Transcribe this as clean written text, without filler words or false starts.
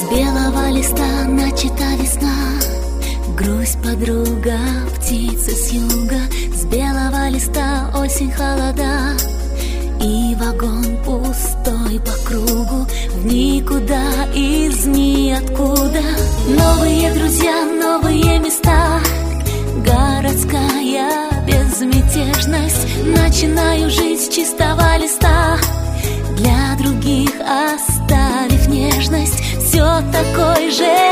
белого листа начата весна. Грусть подруга, птица с юга. С белого листа осень холода. И вагон пустой по кругу, в никуда, из ниоткуда. Новые друзья, новые места, городская безмятежность. Начинаю жить с чистого листа, для других оставив нежность. Все такой же